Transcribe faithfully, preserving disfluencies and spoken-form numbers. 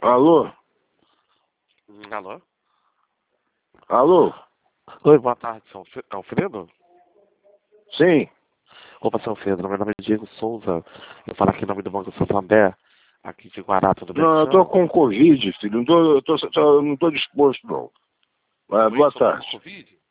Alô? Hum, Alô? Alô? Oi, boa tarde, São Fe- Alfredo? Sim. Opa, São Pedro, meu nome é Diego Souza. Eu falo aqui em nome do Banco Santander, aqui de Guará, tudo bem com Não, o eu tô senhor? com Covid, filho. Não tô, eu tô, tô- não tô disposto, não. Ah, Oi, boa o senhor tá com tarde. Covid?